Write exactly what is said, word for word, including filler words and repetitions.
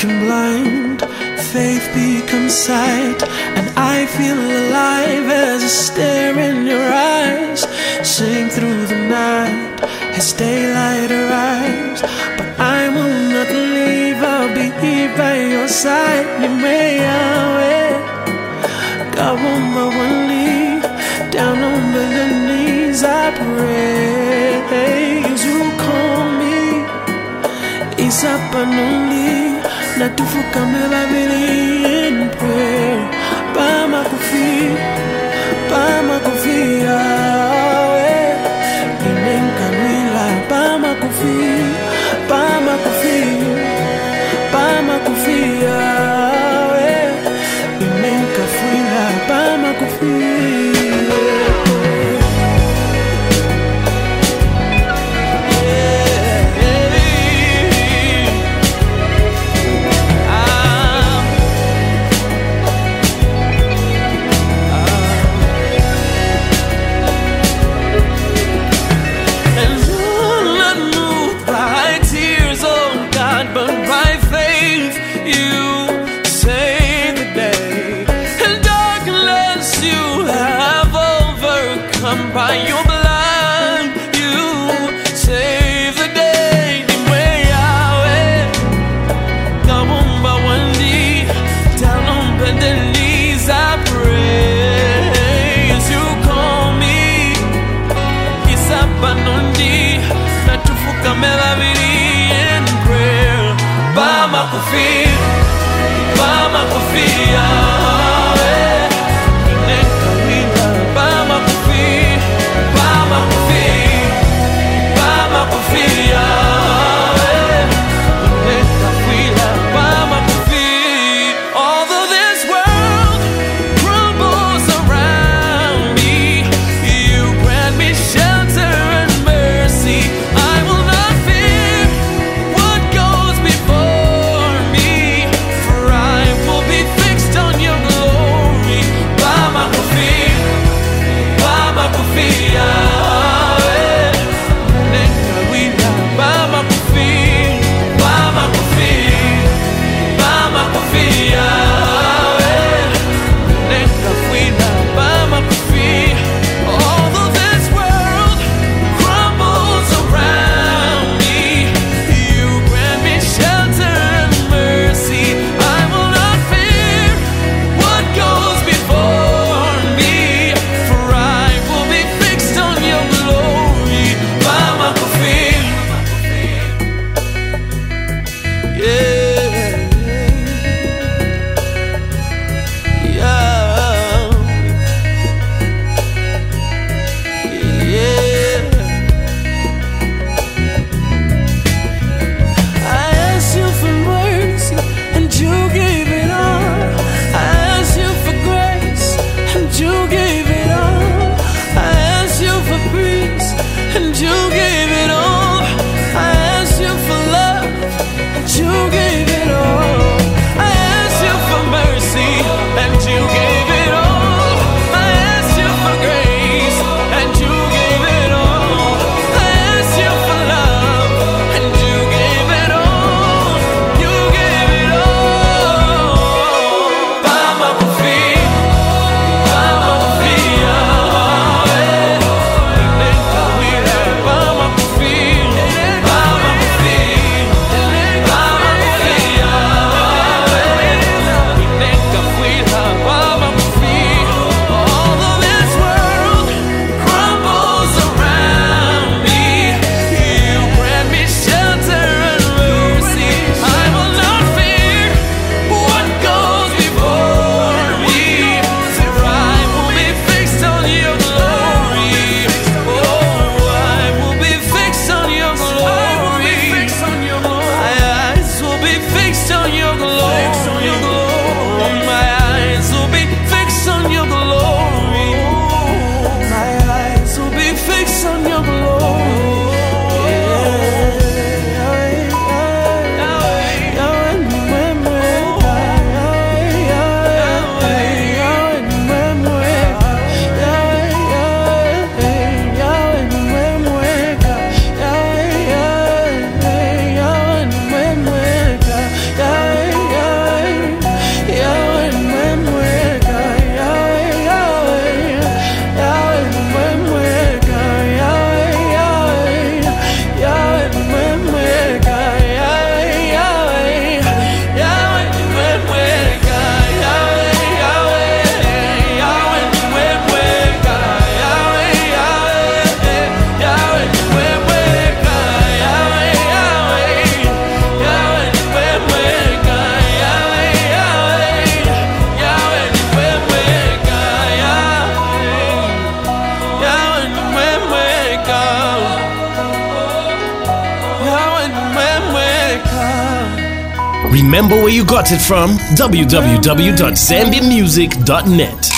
become blind, faith becomes sight, and I feel alive as I stare in your eyes. Sing through the night as daylight arrives, but I will not leave, I'll be here by your side. You may away, God won't but one leave, down on the knees I pray. You call me, isa panoli, natufukame babili in prayer. Bama kufi, bama kufi, awe inenkanila. Bama kufi, bama kufi, bama kufi, awe inenkanila. Bama kufi. By your blood, you save the day. Nimweyawe, Kawumba wandi, down on bended knees I pray. As you call me, Isapanondi, natufukame babili in prayer. Bama kufi, bama kufi, Yahweh. Bama kufi, Bama kufi, Bama kufi, Yahweh. Nekakwila, Bama kufi. Although this world crumbles around me, you grant me shelter and mercy. I will not fear what goes before me, for I will be fixed on your America. Remember where you got it from? w w w dot zambia music dot net.